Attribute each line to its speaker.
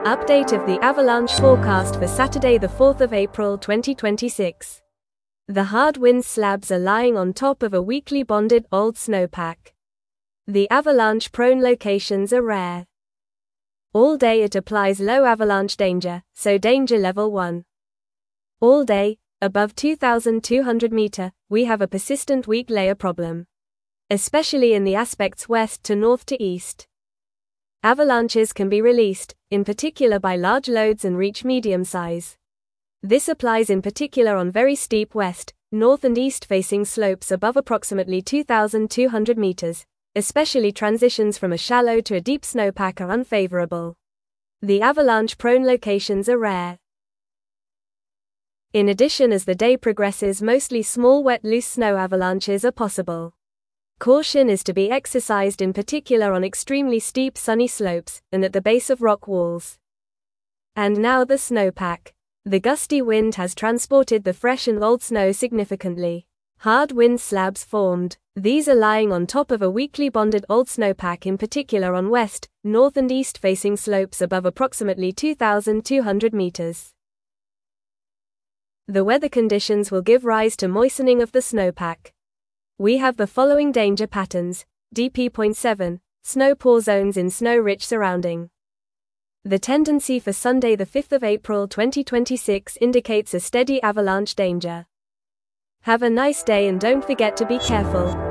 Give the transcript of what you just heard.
Speaker 1: Update of the avalanche forecast for Saturday the 4th of April 2026. The hard wind slabs are lying on top of a weakly bonded old snowpack. The avalanche-prone locations are rare. All day it applies low avalanche danger, so danger level 1. All day, above 2,200 meter, we have a persistent weak layer problem. Especially in the aspects west to north to east. Avalanches can be released, in particular by large loads and reach medium size. This applies in particular on very steep west, north and east facing slopes above approximately 2,200 meters, especially transitions from a shallow to a deep snowpack are unfavorable. The avalanche-prone locations are rare. In addition, as the day progresses, mostly small wet loose snow avalanches are possible. Caution is to be exercised in particular on extremely steep sunny slopes, and at the base of rock walls. And now the snowpack. The gusty wind has transported the fresh and old snow significantly. Hard wind slabs formed. These are lying on top of a weakly bonded old snowpack, in particular on west, north and east facing slopes above approximately 2,200 meters. The weather conditions will give rise to moistening of the snowpack. We have the following danger patterns: DP.7, snow pour zones in snow-rich surrounding. The tendency for Sunday the 5th of April 2026 indicates a steady avalanche danger. Have a nice day and don't forget to be careful.